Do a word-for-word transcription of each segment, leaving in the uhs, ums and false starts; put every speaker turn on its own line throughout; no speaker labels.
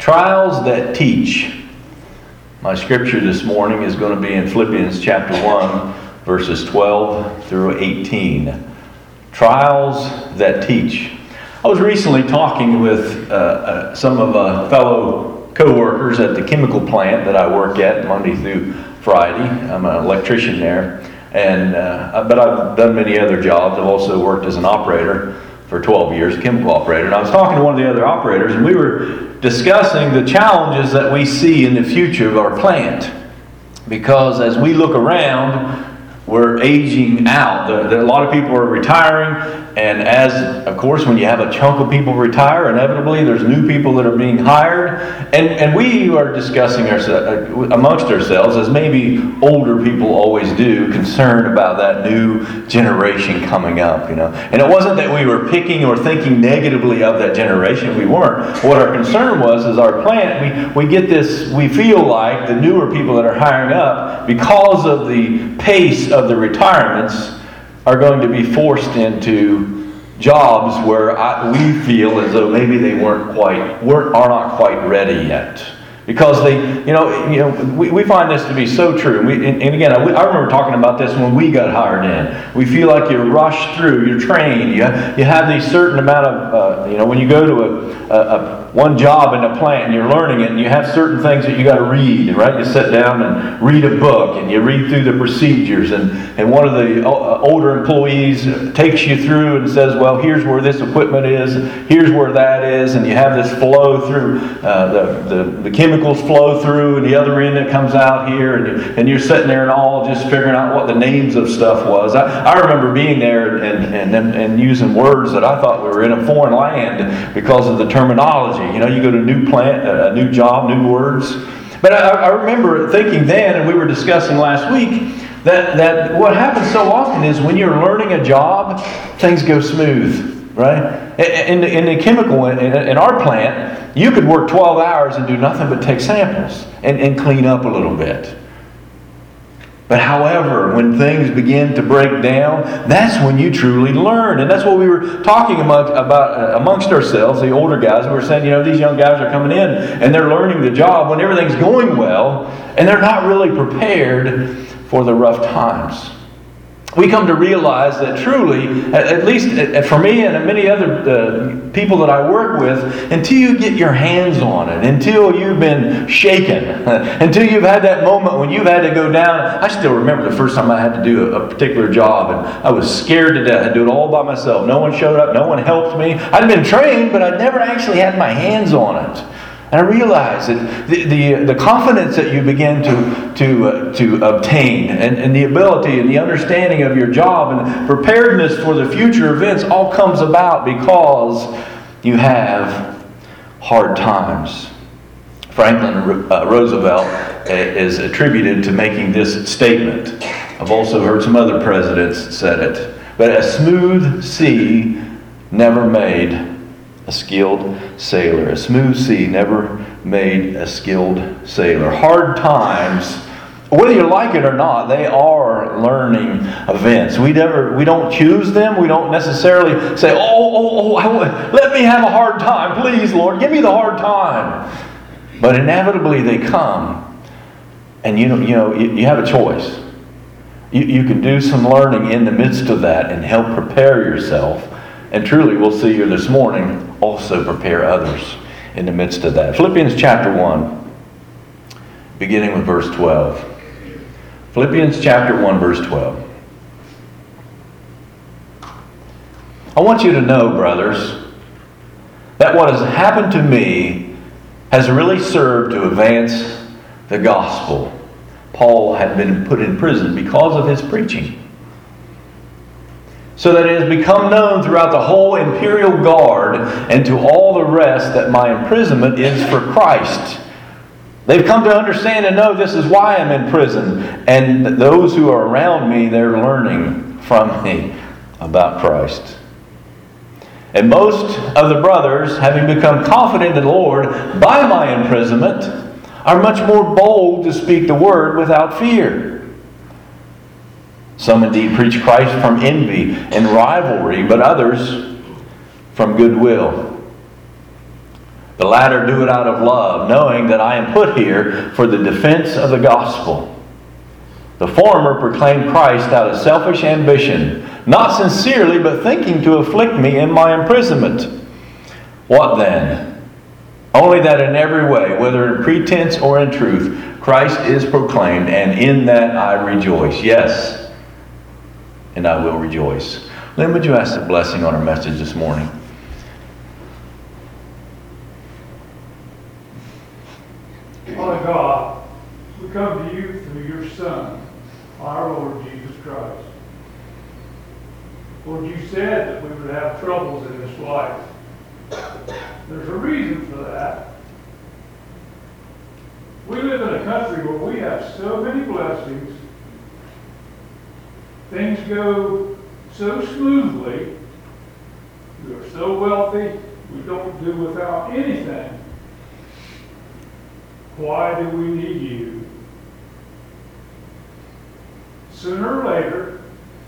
Trials that teach. My scripture this morning is going to be in Philippians chapter one, verses twelve through eighteen. Trials that teach. I was recently talking with uh, uh, some of uh, fellow co-workers at the chemical plant that I work at Monday through Friday. I'm an electrician there, and uh, but I've done many other jobs. I've also worked as an operator for twelve years, a chemical operator. And I was talking to one of the other operators, and we were discussing the challenges that we see in the future of our plant. Because as we look around, we're aging out. The, the, a lot of people are retiring, and as, of course, when you have a chunk of people retire, inevitably there's new people that are being hired. And, and we are discussing our, amongst ourselves, as maybe older people always do, concerned about that new generation coming up, you know. And it wasn't that we were picking or thinking negatively of that generation. We weren't. What our concern was is our plant, we, we get this, we feel like the newer people that are hiring up, because of the pace of the retirements, are going to be forced into jobs where I, we feel as though maybe they weren't quite, weren't, are not quite ready yet. Because they, you know, you know, we, we find this to be so true. And, we, and, and again, I, I remember talking about this when we got hired in. We feel like you're rushed through, you're trained, you, you have these certain amount of, uh, you know, when you go to a, a, a one job in a plant and you're learning it, and you have certain things that you got to read, right? You sit down and read a book, and you read through the procedures, and, and one of the older employees takes you through and says, well, here's where this equipment is, here's where that is, and you have this flow through, uh, the, the, the chemicals flow through, and the other end it comes out here, and, you, and you're sitting there and all just figuring out what the names of stuff was. I, I remember being there and, and, and, and using words that I thought we were in a foreign land because of the terminology. You know, you go to a new plant, a new job, new words. But I, I remember thinking then, and we were discussing last week, that, that what happens so often is when you're learning a job, things go smooth, right? In the, in the chemical, in, in our plant, you could work twelve hours and do nothing but take samples and, and clean up a little bit. But however, when things begin to break down, that's when you truly learn. And that's what we were talking among, about uh, amongst ourselves, the older guys. We were saying, you know, these young guys are coming in and they're learning the job when everything's going well, and they're not really prepared for the rough times. We come to realize that truly, at least for me and many other uh, people that I work with, until you get your hands on it, until you've been shaken, until you've had that moment when you've had to go down. I still remember the first time I had to do a, a particular job, and I was scared to death. I had to do it all by myself. No one showed up. No one helped me. I'd been trained, but I'd never actually had my hands on it. And I realized that the, the, the confidence that you begin to, to, uh, to obtain, and, and the ability and the understanding of your job and preparedness for the future events all comes about because you have hard times. Franklin uh, Roosevelt is attributed to making this statement. I've also heard some other presidents said it. But a smooth sea never made a skilled sailor. A smooth sea never made a skilled sailor. Hard times, whether you like it or not, they are learning events. We never, we don't choose them. We don't necessarily say, oh, oh, oh, I, let me have a hard time. Please, Lord, give me the hard time. But inevitably they come. And you know, you know, you, you have a choice. You, you can do some learning in the midst of that and help prepare yourself. And truly, we'll see here this morning, also prepare others in the midst of that. Philippians chapter one, beginning with verse twelve. Philippians chapter one, verse twelve. I want you to know, brothers, that what has happened to me has really served to advance the gospel. Paul had been put in prison because of his preaching, so that it has become known throughout the whole imperial guard and to all the rest that my imprisonment is for Christ. They've come to understand and know this is why I'm in prison. And those who are around me, they're learning from me about Christ. And most of the brothers, having become confident in the Lord by my imprisonment, are much more bold to speak the word without fear. Some indeed preach Christ from envy and rivalry, but others from goodwill. The latter do it out of love, knowing that I am put here for the defense of the gospel. The former proclaim Christ out of selfish ambition, not sincerely, but thinking to afflict me in my imprisonment. What then? Only that in every way, whether in pretense or in truth, Christ is proclaimed, and in that I rejoice. Yes, and I will rejoice. Lynn, would you ask a blessing on our message this morning?
Father God, we come to you through your Son, our Lord Jesus Christ. Lord, you said that we would have troubles in this life. There's a reason for that. We live in a country where we have so many blessings. Things go so smoothly. We are so wealthy, we don't do without anything. Why do we need you? Sooner or later,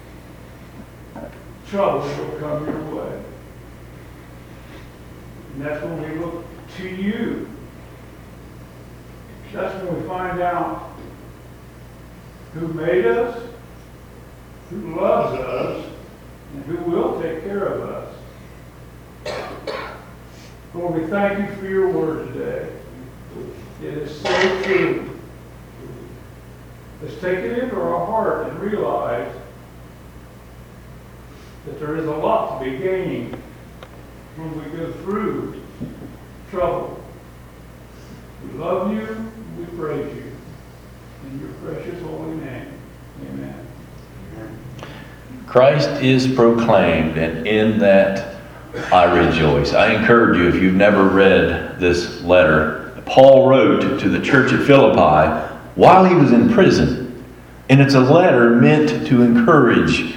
trouble will come your way. And that's when we look to you. That's when we find out who made us, who loves us, and who will take care of us. Lord, we thank you for your word today. It is so true. Let's take it into our heart and realize that there is a lot to be gained when we go through trouble. We love you, we praise you. In your precious holy name, amen.
Christ is proclaimed, and in that I rejoice. I encourage you, if you've never read this letter, Paul wrote to the church at Philippi while he was in prison. And it's a letter meant to encourage,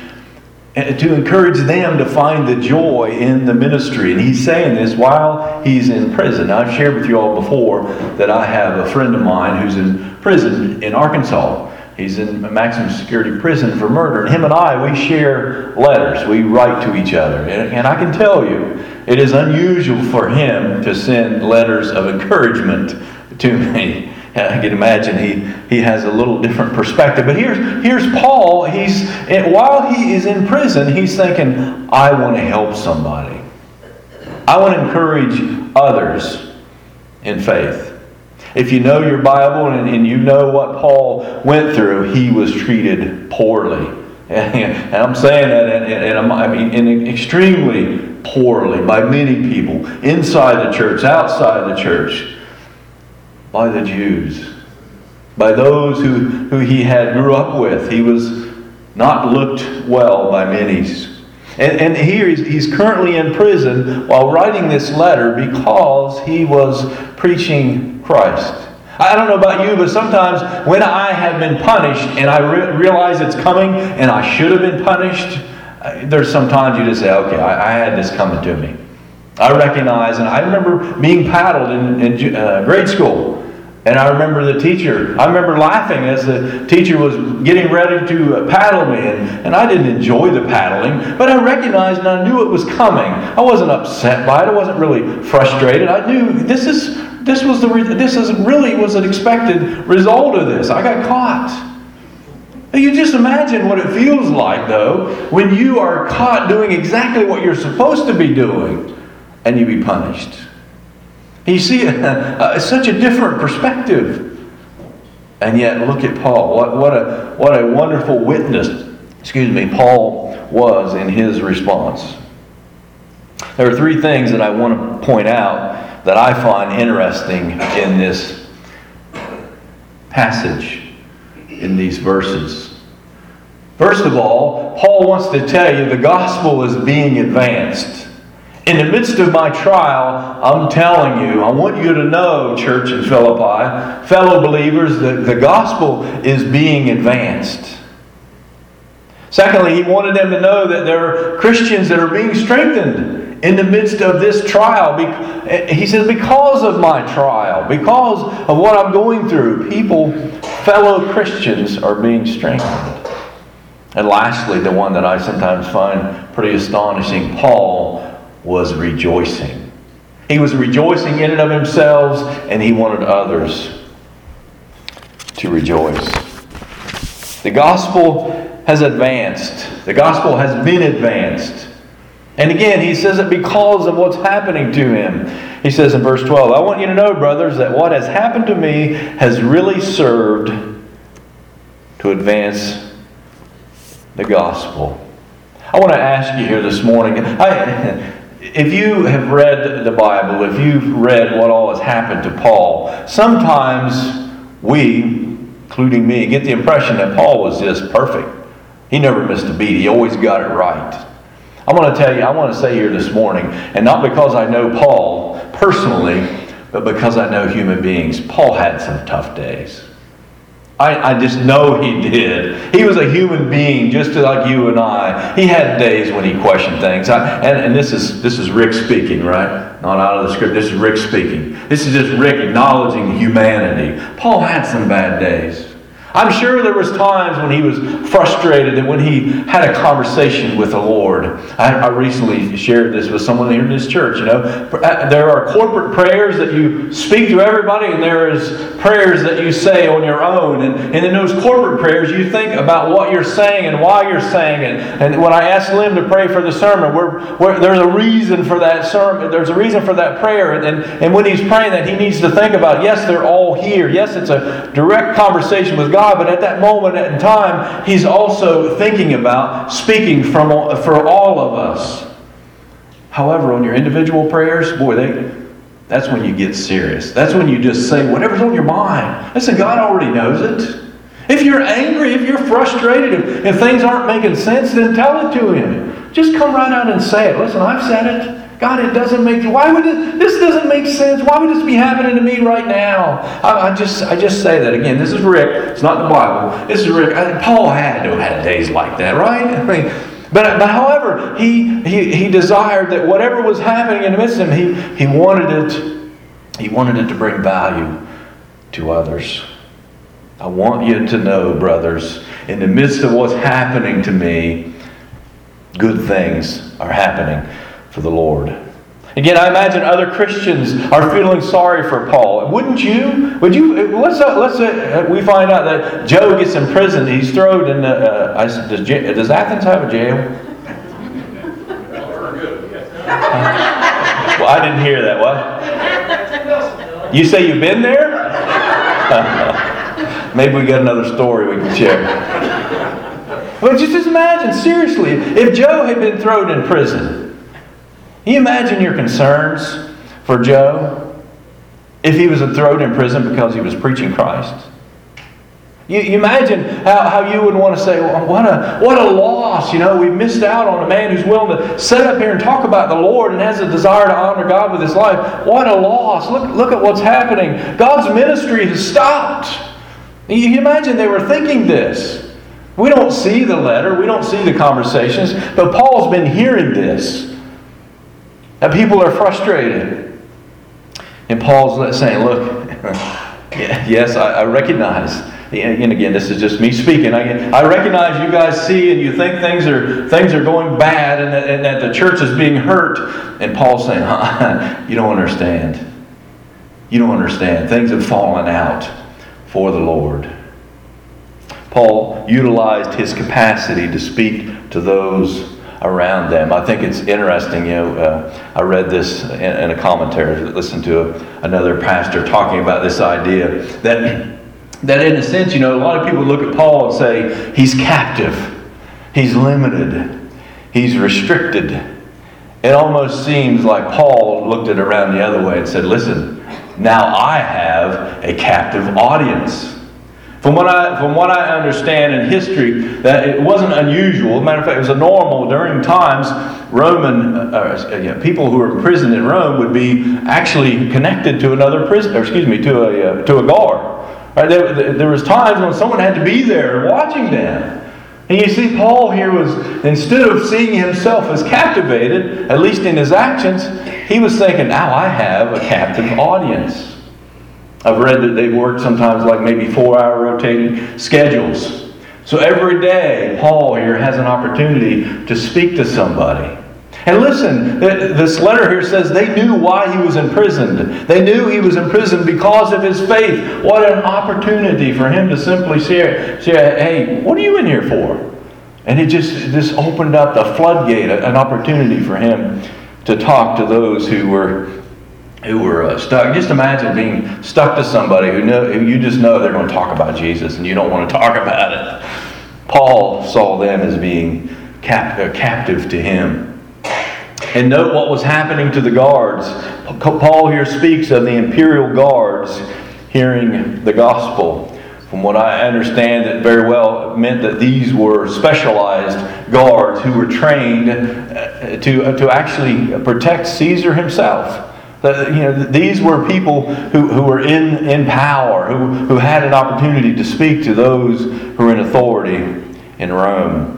to encourage them to find the joy in the ministry. And he's saying this while he's in prison. Now, I've shared with you all before that I have a friend of mine who's in prison in Arkansas. He's in a maximum security prison for murder. And him and I, we share letters. We write to each other. And, and I can tell you, it is unusual for him to send letters of encouragement to me. I can imagine he, he has a little different perspective. But here's, here's Paul. He's while he is in prison, he's thinking, I want to help somebody. I want to encourage others in faith. If you know your Bible and, and you know what Paul went through, he was treated poorly. And, and I'm saying that and, and I'm, I mean, in extremely poorly by many people, inside the church, outside the church, by the Jews, by those who, who he had grew up with. He was not looked well by many. And, and here he's, he's currently in prison while writing this letter because he was preaching Christ. I don't know about you, but sometimes when I have been punished and I re- realize it's coming and I should have been punished, there's sometimes you just say, okay, I, I had this coming to me. I recognize, and I remember being paddled in, in uh, grade school. And I remember the teacher, I remember laughing as the teacher was getting ready to paddle me. And, and I didn't enjoy the paddling, but I recognized and I knew it was coming. I wasn't upset by it. I wasn't really frustrated. I knew this is this was the this is really was an expected result of this. I got caught. You just imagine what it feels like, though, when you are caught doing exactly what you're supposed to be doing and you be punished. You see uh, uh, such a different perspective. And yet, look at Paul. What, what, a, what a wonderful witness, excuse me, Paul was in his response. There are three things that I want to point out that I find interesting in this passage, in these verses. First of all, Paul wants to tell you the gospel is being advanced. In the midst of my trial, I'm telling you, I want you to know, church in Philippi, fellow believers, that the gospel is being advanced. Secondly, he wanted them to know that there are Christians that are being strengthened in the midst of this trial. He says, because of my trial, because of what I'm going through, people, fellow Christians are being strengthened. And lastly, the one that I sometimes find pretty astonishing, Paul was rejoicing. He was rejoicing in and of himself, and he wanted others to rejoice. The gospel has advanced. The gospel has been advanced. And again, he says it because of what's happening to him. He says in verse twelve, I want you to know, brothers, that what has happened to me has really served to advance the gospel. I want to ask you here this morning, I, if you have read the Bible, if you've read what all has happened to Paul, sometimes we, including me, get the impression that Paul was just perfect. He never missed a beat. He always got it right. I want to tell you, I want to say here this morning, and not because I know Paul personally, but because I know human beings, Paul had some tough days. I, I just know he did. He was a human being just like you and I. He had days when he questioned things. I, and and this is this is Rick speaking, right? Not out of the script. This is Rick speaking. This is just Rick acknowledging humanity. Paul had some bad days. I'm sure there was times when he was frustrated and when he had a conversation with the Lord. I, I recently shared this with someone here in this church. You know, there are corporate prayers that you speak to everybody, and there is prayers that you say on your own. And, and in those corporate prayers, you think about what you're saying and why you're saying it. And when I asked Lim to pray for the sermon, we're, we're, there's a reason for that sermon. There's a reason for that prayer. And, and, and when he's praying that, he needs to think about, yes, they're all here. Yes, it's a direct conversation with God. But at that moment in time, he's also thinking about speaking from for all of us. However, on your individual prayers, boy, they, that's when you get serious. That's when you just say whatever's on your mind. Listen, God already knows it. If you're angry, if you're frustrated, if, if things aren't making sense, then tell it to Him. Just come right out and say it. Listen, I've said it. God, it doesn't make, why would it, this doesn't make sense. Why would this be happening to me right now? I, I just I just say that again. This is Rick. It's not the Bible. This is Rick. I, Paul had to have had days like that, right? I mean, but, but however, he, he, he desired that whatever was happening in the midst of him, he, he wanted it, he wanted it to bring value to others. I want you to know, brothers, in the midst of what's happening to me, good things are happening for the Lord. Again, I imagine other Christians are feeling sorry for Paul. Wouldn't you? Would you? Let's uh, let's uh, we find out that Joe gets imprisoned. He's thrown in. The, uh, does, does Athens have a jail? Well, I didn't hear that. What? You say you've been there? Maybe we got another story we can share. But just imagine, seriously, if Joe had been thrown in prison. Can you imagine your concerns for Joe if he was thrown in prison because he was preaching Christ? You, you imagine how, how you would want to say, well, what a what a loss. You know, we missed out on a man who's willing to sit up here and talk about the Lord and has a desire to honor God with his life. What a loss. Look, look at what's happening. God's ministry has stopped. You imagine they were thinking this. We don't see the letter. We don't see the conversations. But Paul's been hearing this. That people are frustrated. And Paul's saying, look, yes, I, I recognize. And again, this is just me speaking. I, I recognize you guys see and you think things are things are going bad and that, and that the church is being hurt. And Paul's saying, huh, you don't understand. You don't understand. Things have fallen out for the Lord. Paul utilized his capacity to speak to those around them. I think it's interesting, you know, uh, I read this in, in a commentary, listened to a, another pastor talking about this idea that, that in a sense, you know, a lot of people look at Paul and say, he's captive, he's limited, he's restricted. It almost seems like Paul looked at it around the other way and said, listen, now I have a captive audience. From what I from what I understand in history, that it wasn't unusual. As a matter of fact, it was a normal during times. Roman uh, uh, yeah, people who were imprisoned in Rome would be actually connected to another prison, or excuse me, to a uh, to a guard. Right? There, there was times when someone had to be there watching them. And you see, Paul here was, instead of seeing himself as captivated, at least in his actions, he was thinking, now I have a captive audience. I've read that they've worked sometimes like maybe four-hour rotating schedules. So every day, Paul here has an opportunity to speak to somebody. And listen, this letter here says they knew why he was imprisoned. They knew he was imprisoned because of his faith. What an opportunity for him to simply share, share hey, what are you in here for? And it just, just opened up the floodgate, an opportunity for him to talk to those who were who were uh, stuck. Just imagine being stuck to somebody who, know, who you just know they're going to talk about Jesus and you don't want to talk about it. Paul saw them as being cap- uh, captive to him. And note what was happening to the guards. Paul here speaks of the imperial guards hearing the gospel. From what I understand, it very well meant that these were specialized guards who were trained to, to actually protect Caesar himself. You know, these were people who, who were in, in power, who, who had an opportunity to speak to those who were in authority in Rome.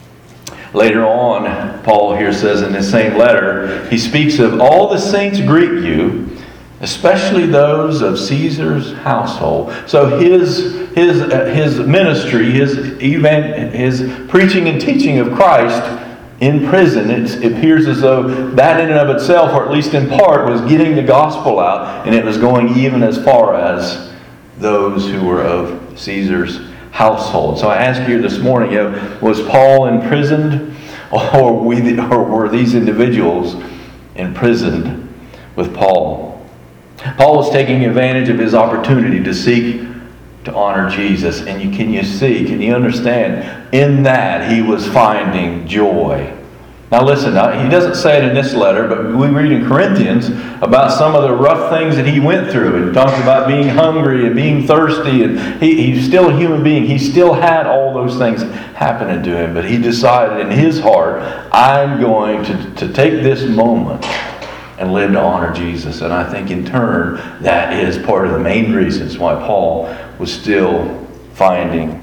Later on, Paul here says in the same letter, he speaks of all the saints greet you, especially those of Caesar's household. So his his uh, his ministry, his even his preaching and teaching of Christ in prison, it appears as though that in and of itself, or at least in part, was getting the gospel out, and it was going even as far as those who were of Caesar's household. So I ask you this morning, you know, was Paul imprisoned, or, we, or were these individuals imprisoned with Paul? Paul was taking advantage of his opportunity to seek to honor Jesus. And you, can you see, can you understand? In that he was finding joy. Now listen, now, he doesn't say it in this letter, but we read in Corinthians about some of the rough things that he went through. And he talks about being hungry and being thirsty. And he, he's still a human being. He still had all those things happening to him. But he decided in his heart, I'm going to, to take this moment and live to honor Jesus. And I think in turn, that is part of the main reasons why Paul was still finding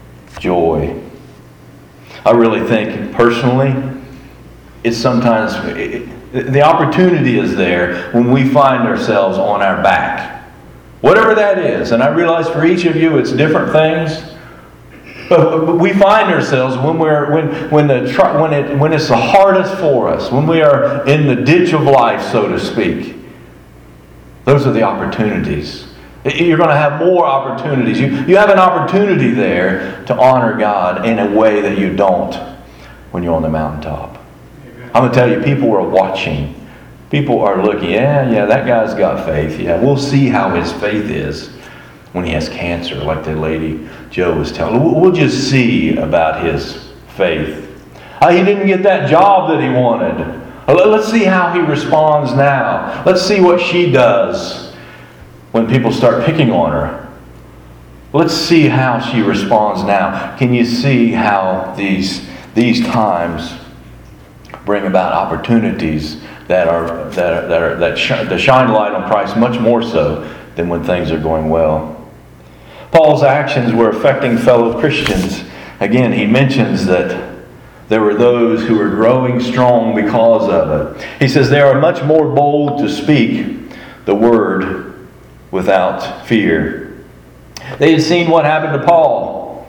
joy. I really think, personally, it's sometimes, it, the opportunity is there when we find ourselves on our back. Whatever that is. And I realize for each of you it's different things. But we find ourselves when we're when when the when it when it's the hardest for us, when we are in the ditch of life, so to speak. Those are the opportunities. You're going to have more opportunities. You you have an opportunity there to honor God in a way that you don't when you're on the mountaintop. Amen. I'm going to tell you, people are watching. People are looking. Yeah, yeah, that guy's got faith. Yeah, we'll see how his faith is when he has cancer, like the lady Joe was telling. We'll just see about his faith. Uh, he didn't get that job that he wanted. Uh, let's see how he responds now. Let's see what she does when people start picking on her. Let's see how she responds now. Can you see how these these times bring about opportunities that are that are, that are, that, sh- that shine light on Christ much more so than when things are going well? Paul's actions were affecting fellow Christians. Again, he mentions that there were those who were growing strong because of it. He says they are much more bold to speak the word without fear. They had seen what happened to Paul.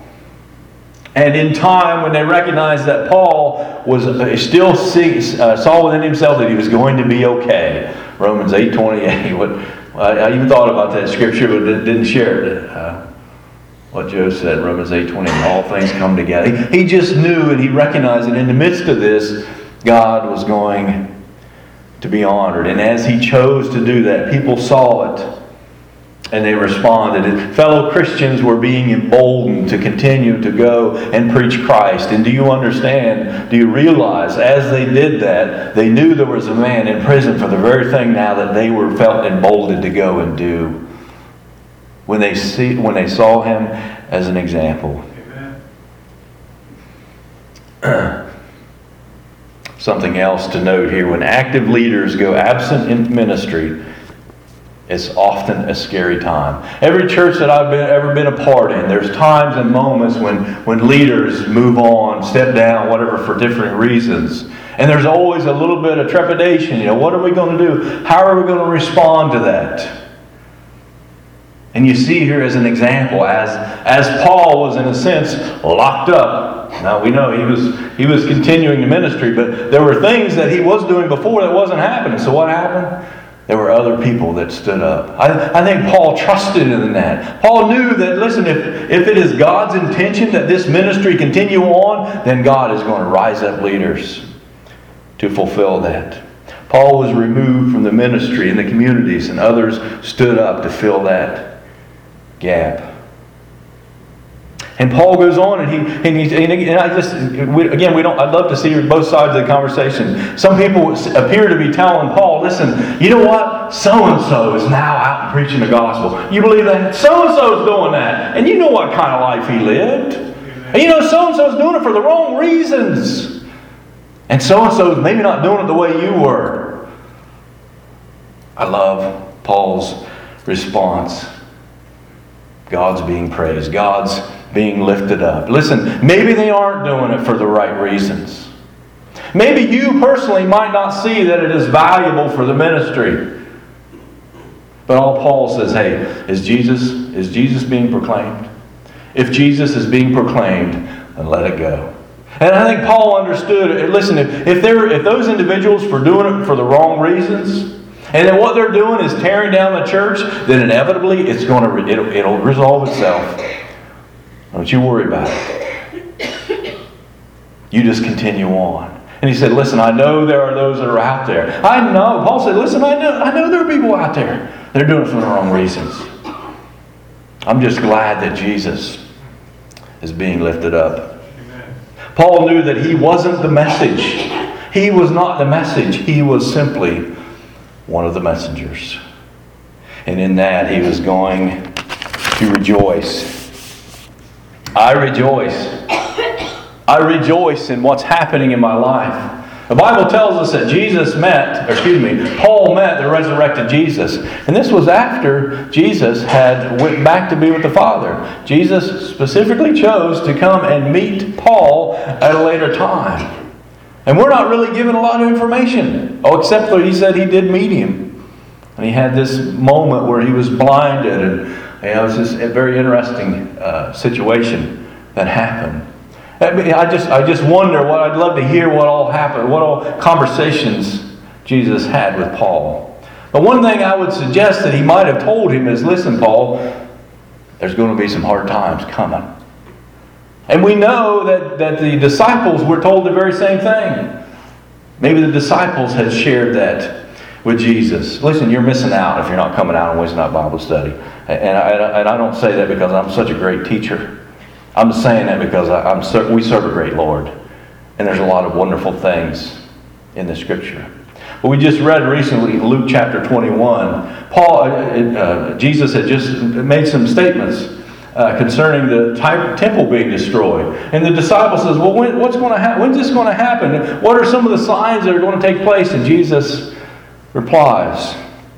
And in time, when they recognized that Paul was still see, uh, saw within himself that he was going to be okay. Romans eight twenty-eight. What, I even thought about that scripture, but didn't share it. Uh, What Joe said, Romans eight twenty, all things come together. He, he just knew and he recognized that in the midst of this, God was going to be honored. And as he chose to do that, people saw it and they responded. And fellow Christians were being emboldened to continue to go and preach Christ. And do you understand, do you realize, as they did that, they knew there was a man in prison for the very thing now that they were felt emboldened to go and do. When they see, when they saw him as an example. Amen. Something else to note here: when active leaders go absent in ministry, it's often a scary time. Every church that I've been, ever been a part in, there's times and moments when when leaders move on, step down, whatever, for different reasons. And there's always a little bit of trepidation. You know, what are we going to do? How are we going to respond to that? And you see here as an example, as, as Paul was in a sense locked up Now we know he was he was continuing the ministry, but there were things that he was doing before that wasn't happening. So what happened? There were other people that stood up. I, I think Paul trusted in that. Paul knew that, listen, if, if it is God's intention that this ministry continue on, then God is going to rise up leaders to fulfill that. Paul was removed from the ministry in the communities, and others stood up to fill that gap. And Paul goes on, and he and, he, and I just we, again we don't. I'd love to see both sides of the conversation. Some people appear to be telling Paul, "Listen, you know what? So and so is now out and preaching the gospel. You believe that? So and so is doing that, and you know what kind of life he lived. And you know so and so is doing it for the wrong reasons, and so and so is maybe not doing it the way you were." I love Paul's response. God's being praised. God's being lifted up. Listen, maybe they aren't doing it for the right reasons. Maybe you personally might not see that it is valuable for the ministry. But all Paul says, hey, is Jesus, is Jesus being proclaimed? If Jesus is being proclaimed, then let it go. And I think Paul understood, listen, if, if, they're, if those individuals were doing it for the wrong reasons, and then what they're doing is tearing down the church, then inevitably it's going to it'll, it'll resolve itself. Don't you worry about it. You just continue on. And he said, listen, I know there are those that are out there. I know. Paul said, listen, I know, I know there are people out there. They're doing it for the wrong reasons. I'm just glad that Jesus is being lifted up. Amen. Paul knew that he wasn't the message. He was not the message. He was simply one of the messengers. And in that he was going to rejoice. I rejoice. I rejoice in what's happening in my life. The Bible tells us that Jesus met, or excuse me, Paul met the resurrected Jesus. And this was after Jesus had went back to be with the Father. Jesus specifically chose to come and meet Paul at a later time. And we're not really given a lot of information. Oh, except that he said he did meet him. And he had this moment where he was blinded. And you know, it was just a very interesting uh, situation that happened. I just, I just wonder what I'd love to hear what all happened, what all conversations Jesus had with Paul. But one thing I would suggest that he might have told him is, listen, Paul, there's going to be some hard times coming. And we know that, that the disciples were told the very same thing. Maybe the disciples had shared that with Jesus. Listen, you're missing out if you're not coming out on Wednesday night Bible study. And I, and I don't say that because I'm such a great teacher. I'm saying that because I, I'm certain we serve a great Lord. And there's a lot of wonderful things in the Scripture. But we just read recently in Luke chapter twenty-one, Paul, uh, uh, Jesus had just made some statements uh, concerning the type, temple being destroyed. And the disciple says, well, when, what's going to happen? When's this going to happen? What are some of the signs that are going to take place? And Jesus replies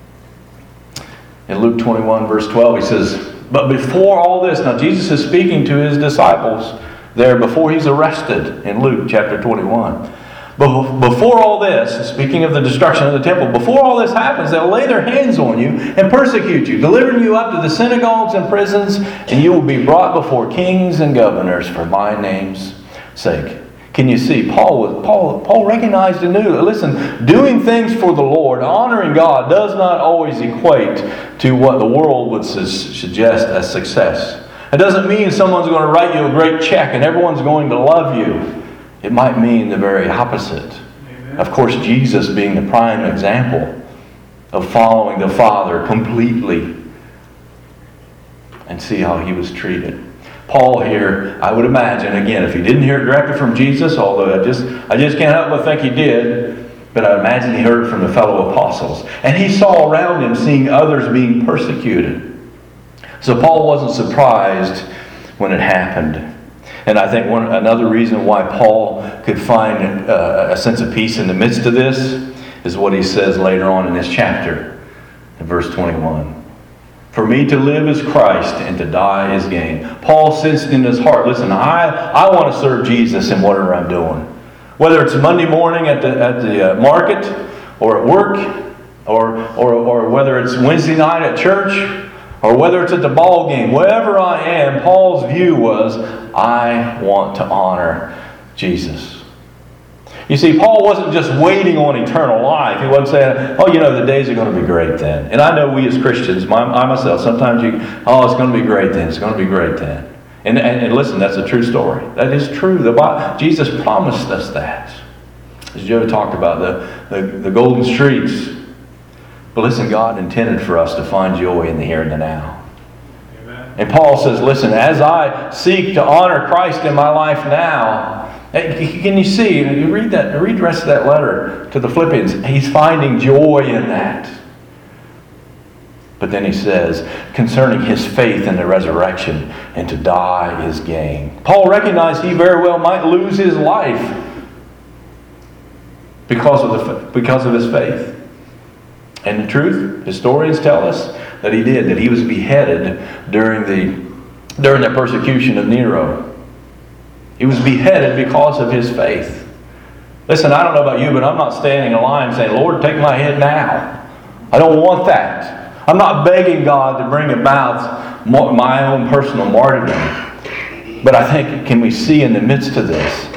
in Luke twenty-one verse twelve, he says, but before all this, now Jesus is speaking to his disciples there before he's arrested in Luke chapter twenty-one. But before all this, speaking of the destruction of the temple, before all this happens, they'll lay their hands on you and persecute you, delivering you up to the synagogues and prisons, and you will be brought before kings and governors for my name's sake. Can you see? Paul was, Paul, Paul recognized and knew that, listen, doing things for the Lord, honoring God, does not always equate to what the world would su- suggest as success. It doesn't mean someone's going to write you a great check and everyone's going to love you. It might mean the very opposite. Amen. Of course, Jesus being the prime example of following the Father completely. And see how he was treated. Paul here, I would imagine, again, if he didn't hear it directly from Jesus, although I just I just can't help but think he did, but I imagine he heard it from the fellow apostles. And he saw around him, seeing others being persecuted. So Paul wasn't surprised when it happened. And I think one another reason why Paul could find uh, a sense of peace in the midst of this is what he says later on in this chapter, in verse twenty-one. For me to live is Christ, and to die is gain. Paul sensed in his heart, listen, I, I want to serve Jesus in whatever I'm doing. Whether it's Monday morning at the at the uh, market, or at work, or, or or whether it's Wednesday night at church, or whether it's at the ball game, wherever I am, Paul's view was, I want to honor Jesus. You see, Paul wasn't just waiting on eternal life. He wasn't saying, oh, you know, the days are going to be great then. And I know we as Christians, my, I myself, sometimes you, oh, it's going to be great then. It's going to be great then. And, and, and listen, that's a true story. That is true. The Bible, Jesus promised us that. As Joe talked about, the, the, the golden streets. But listen, God intended for us to find joy in the here and the now. Amen. And Paul says, listen, as I seek to honor Christ in my life now, can you see, you read that, read the rest of that letter to the Philippians, he's finding joy in that. But then he says, concerning his faith in the resurrection, and to die is gain. Paul recognized he very well might lose his life because of the because of his faith. And the truth, historians tell us that he did, that he was beheaded during the during the persecution of Nero. He was beheaded because of his faith. Listen, I don't know about you, but I'm not standing in line saying, Lord, take my head now. I don't want that. I'm not begging God to bring about my own personal martyrdom. But I think, can we see in the midst of this,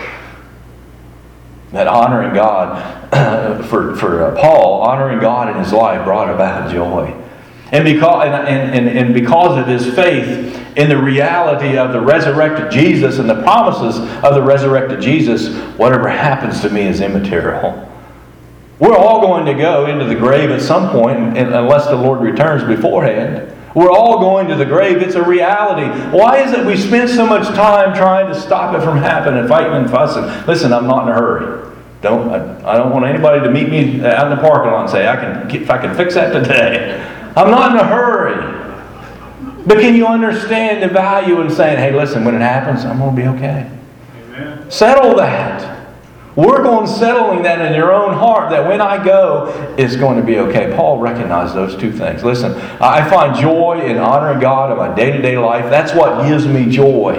that honoring God, for, for Paul, honoring God in his life brought about joy. And because, and, and, and because of his faith in the reality of the resurrected Jesus and the promises of the resurrected Jesus, whatever happens to me is immaterial. We're all going to go into the grave at some point, unless the Lord returns beforehand. We're all going to the grave. It's a reality. Why is it we spend so much time trying to stop it from happening, fighting and fussing? Listen, I'm not in a hurry. Don't I, I don't want anybody to meet me out in the parking lot and say, I can if I can fix that today. I'm not in a hurry. But can you understand the value in saying, hey, listen, when it happens, I'm going to be okay. Amen. Settle that. Work on settling that in your own heart, that when I go, it's going to be okay. Paul recognized those two things. Listen, I find joy in honoring God in my day-to-day life. That's what gives me joy.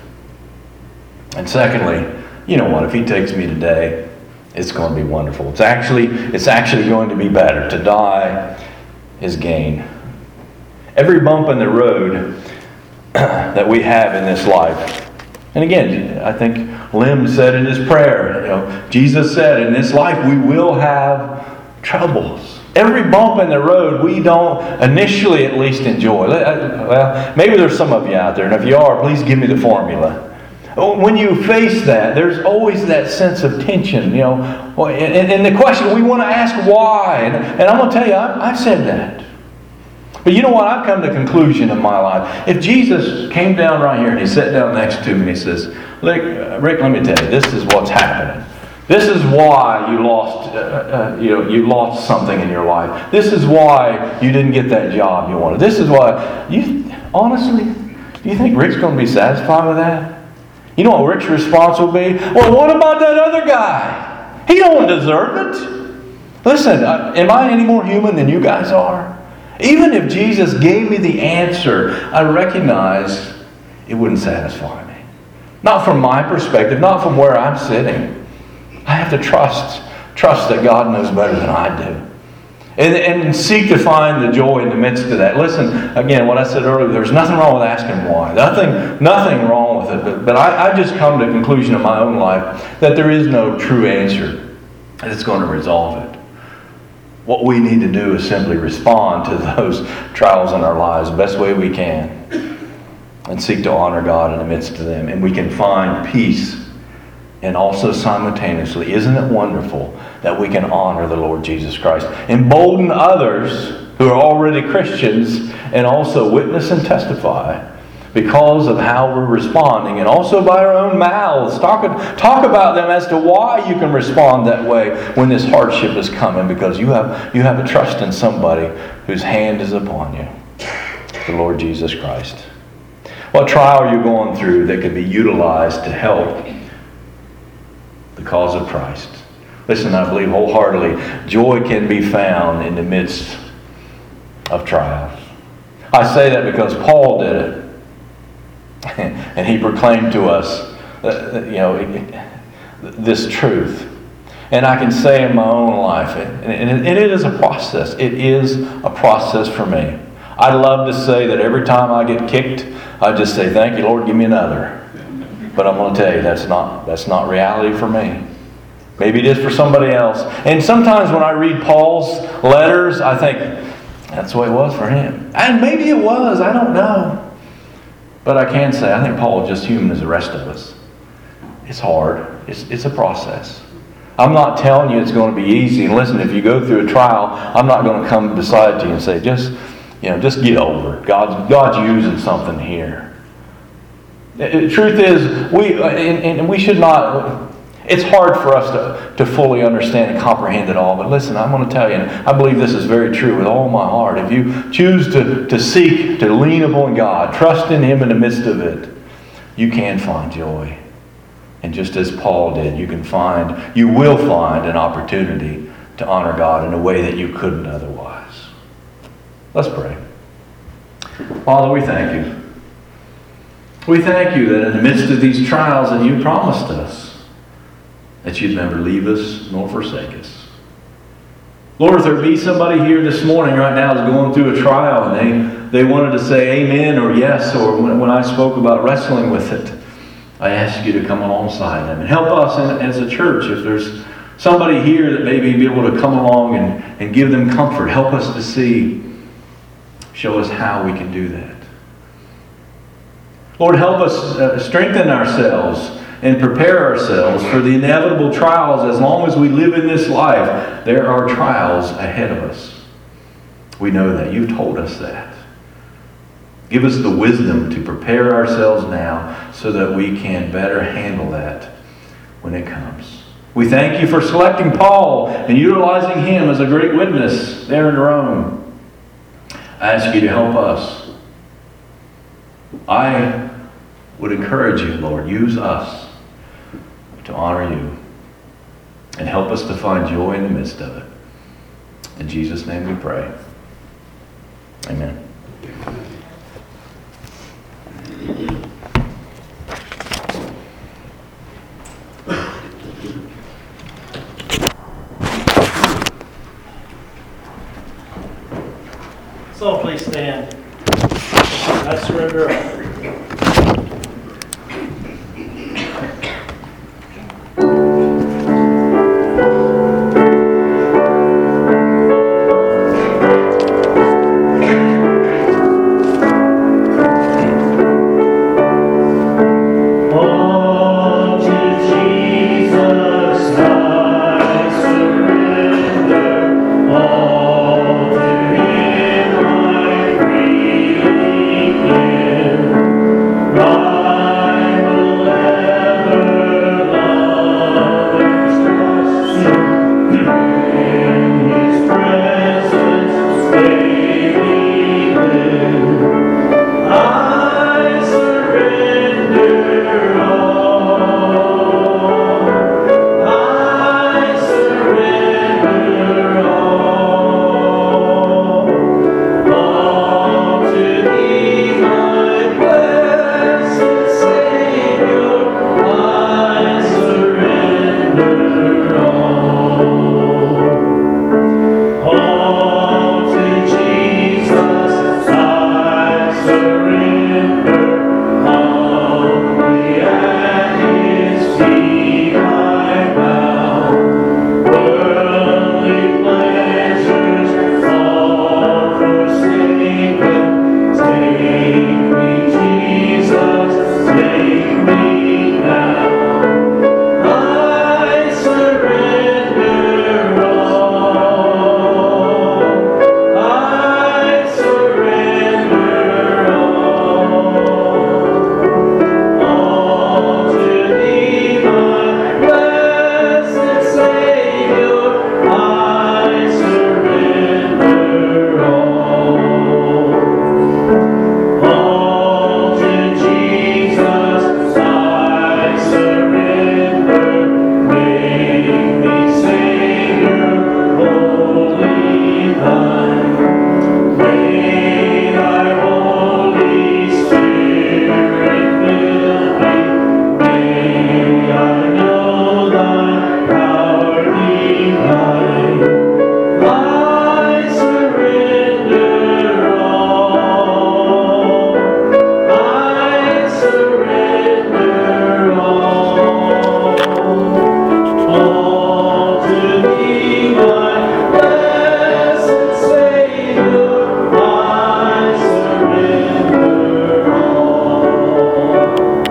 And secondly, you know what? If he takes me today, it's going to be wonderful. It's actually, it's actually going to be better. To die is gain. Every bump in the road that we have in this life, and again, I think Lim said in his prayer, you know, Jesus said, in this life we will have troubles. Every bump in the road we don't initially at least enjoy. Well, maybe there's some of you out there, and if you are, please give me the formula. When you face that, there's always that sense of tension, you know. And, and the question, we want to ask why. And, and I'm going to tell you, I, I've said that. But you know what? I've come to the conclusion in my life. If Jesus came down right here and he sat down next to me and he says, Rick, Rick, let me tell you, this is what's happening. This is why you lost, uh, uh, you know, you lost something in your life. This is why you didn't get that job you wanted. This is why, you honestly, do you think Rick's going to be satisfied with that? You know what Rick's response will be? Well, what about that other guy? He don't deserve it. Listen, uh, am I any more human than you guys are? Even if Jesus gave me the answer, I recognize it wouldn't satisfy me. Not from my perspective, not from where I'm sitting. I have to trust, trust that God knows better than I do. And, and seek to find the joy in the midst of that. Listen, again, what I said earlier, there's nothing wrong with asking why. Nothing, nothing wrong with it. But, but I, I've just come to the conclusion in my own life that there is no true answer that's going to resolve it. What we need to do is simply respond to those trials in our lives the best way we can and seek to honor God in the midst of them. And we can find peace. And also simultaneously, isn't it wonderful that we can honor the Lord Jesus Christ? Embolden others who are already Christians and also witness and testify because of how we're responding, and also by our own mouths. Talk, talk about them as to why you can respond that way when this hardship is coming, because you have, you have a trust in somebody whose hand is upon you, the Lord Jesus Christ. What trial are you going through that can be utilized to help the cause of Christ? Listen, I believe wholeheartedly, joy can be found in the midst of trials. I say that because Paul did it. And he proclaimed to us, uh, you know, this truth. And I can say in my own life, and it, it is a process. It is a process for me. I'd love to say that every time I get kicked, I just say, thank you, Lord, give me another. But I'm going to tell you, that's not, that's not reality for me. Maybe it is for somebody else. And sometimes when I read Paul's letters, I think, that's the way it was for him. And maybe it was, I don't know. But I can say, I think Paul is just human as the rest of us. It's hard. It's, it's a process. I'm not telling you it's going to be easy. And listen, if you go through a trial, I'm not going to come beside you and say, just, you know, just get over it. God's, God's using something here. The truth is, we and, and we should not. It's hard for us to, to fully understand and comprehend it all. But listen, I'm going to tell you, and I believe this is very true with all my heart. If you choose to, to seek, to lean upon God, trust in Him in the midst of it, you can find joy. And just as Paul did, you can find, you will find an opportunity to honor God in a way that you couldn't otherwise. Let's pray. Father, we thank you. We thank you that in the midst of these trials that you promised us, that you'd never leave us nor forsake us. Lord, if there be somebody here this morning right now who's going through a trial and they, they wanted to say amen or yes, or when, when I spoke about wrestling with it, I ask you to come alongside them and help us in, as a church. If there's somebody here that maybe be able to come along and, and give them comfort, help us to see, show us how we can do that. Lord, help us uh, strengthen ourselves and prepare ourselves for the inevitable trials. As long as we live in this life, there are trials ahead of us. We know that. You've told us that. Give us the wisdom to prepare ourselves now so that we can better handle that when it comes. We thank you for selecting Paul and utilizing him as a great witness there in Rome. I ask you to help us. I would encourage you, Lord, use us to honor you and help us to find joy in the midst of it. In Jesus' name we pray. Amen.
So please stand. I surrender all.